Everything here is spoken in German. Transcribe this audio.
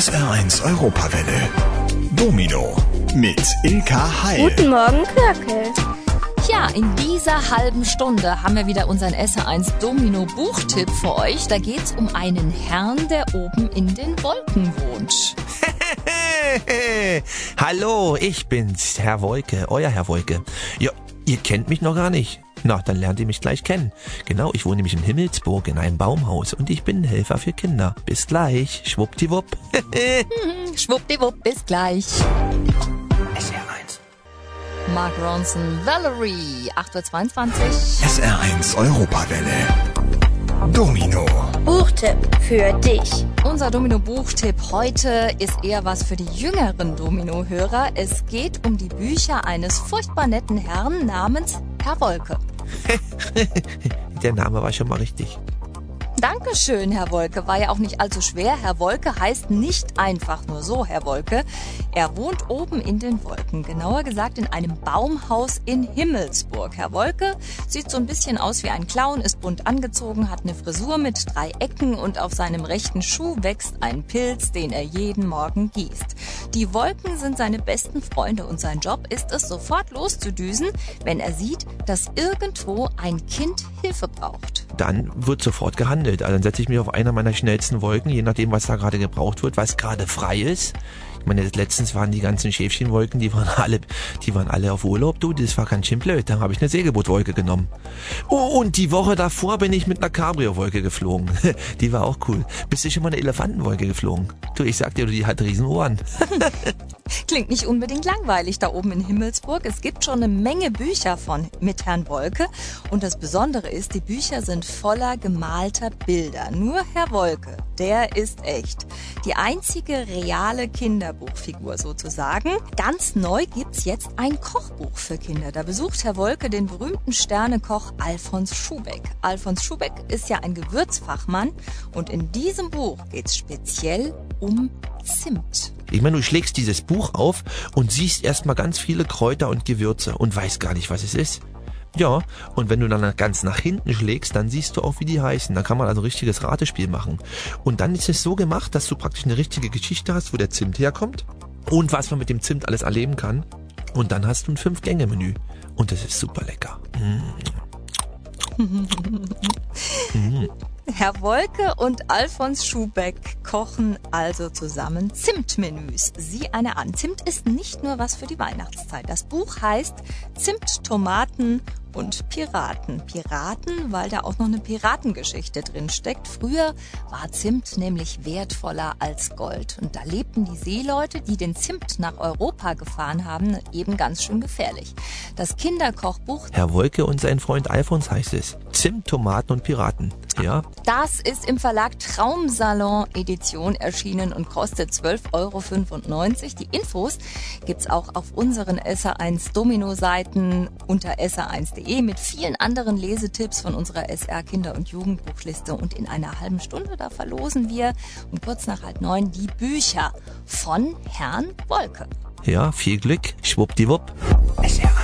SR1 Europawelle. Domino mit Ilka Heil. Guten Morgen, Körkel. Ja, in dieser halben Stunde haben wir wieder unseren SR1 Domino Buchtipp für euch. Da geht's um einen Herrn, der oben in den Wolken wohnt. Hallo, ich bin's, Herr Wolke, euer Herr Wolke. Ja, ihr kennt mich noch gar nicht. Na, dann lernt ihr mich gleich kennen. Genau, ich wohne nämlich in Himmelsburg in einem Baumhaus und ich bin Helfer für Kinder. Bis gleich, schwuppdiwupp. Schwuppdiwupp, bis gleich. SR1. Mark Ronson, Valerie, 8.22 Uhr. SR1 Europawelle. Domino. Buchtipp für dich. Unser Domino-Buchtipp heute ist eher was für die jüngeren Domino-Hörer. Es geht um die Bücher eines furchtbar netten Herrn namens Herr Wolke. Der Name war schon mal richtig. Dankeschön, Herr Wolke. War ja auch nicht allzu schwer. Herr Wolke heißt nicht einfach nur so Herr Wolke. Er wohnt oben in den Wolken. Genauer gesagt in einem Baumhaus in Himmelsburg. Herr Wolke sieht so ein bisschen aus wie ein Clown, ist bunt angezogen, hat eine Frisur mit 3 Ecken und auf seinem rechten Schuh wächst ein Pilz, den er jeden Morgen gießt. Die Wolken sind seine besten Freunde und sein Job ist es, sofort loszudüsen, wenn er sieht, dass irgendwo ein Kind Hilfe braucht. Dann wird sofort gehandelt. Also dann setze ich mich auf einer meiner schnellsten Wolken, je nachdem, was da gerade gebraucht wird, was gerade frei ist. Ich meine, letztens waren die ganzen Schäfchenwolken, die waren alle auf Urlaub, du, das war ganz schön blöd. Dann habe ich eine Segelbootwolke genommen. Oh, und die Woche davor bin ich mit einer Cabrio-Wolke geflogen. Die war auch cool. Bist du schon mal eine Elefantenwolke geflogen? Du, ich sag dir, die hat riesen Ohren. Klingt nicht unbedingt langweilig da oben in Himmelsburg. Es gibt schon eine Menge Bücher mit Herrn Wolke. Und das Besondere ist, die Bücher sind voller gemalter Bilder. Nur Herr Wolke, der ist echt. Die einzige reale Kinderbuchfigur sozusagen. Ganz neu gibt's jetzt ein Kochbuch für Kinder. Da besucht Herr Wolke den berühmten Sternekoch Alfons Schubeck. Alfons Schubeck ist ja ein Gewürzfachmann. Und in diesem Buch geht's speziell um Zimt. Ich meine, du schlägst dieses Buch auf und siehst erstmal ganz viele Kräuter und Gewürze und weißt gar nicht, was es ist. Ja, und wenn du dann ganz nach hinten schlägst, dann siehst du auch, wie die heißen. Da kann man also ein richtiges Ratespiel machen. Und dann ist es so gemacht, dass du praktisch eine richtige Geschichte hast, wo der Zimt herkommt und was man mit dem Zimt alles erleben kann. Und dann hast du ein 5-Gänge-Menü. Und das ist super lecker. Herr Wolke und Alfons Schubeck kochen also zusammen Zimtmenüs. Sieh eine an. Zimt ist nicht nur was für die Weihnachtszeit. Das Buch heißt Zimt, Tomaten und Piraten. Piraten, weil da auch noch eine Piratengeschichte drin steckt. Früher war Zimt nämlich wertvoller als Gold. Und da lebten die Seeleute, die den Zimt nach Europa gefahren haben, eben ganz schön gefährlich. Das Kinderkochbuch Herr Wolke und sein Freund Alfons heißt es. Zimt, Tomaten und Piraten. Ja. Das ist im Verlag Traumsalon Edition erschienen und kostet 12,95 €. Die Infos gibt's auch auf unseren SR1 Domino-Seiten unter sr1.de mit vielen anderen Lesetipps von unserer SR Kinder- und Jugendbuchliste. Und in einer halben Stunde, da verlosen wir um kurz nach 8:30 die Bücher von Herrn Wolke. Ja, viel Glück. Schwuppdiwupp. SR1.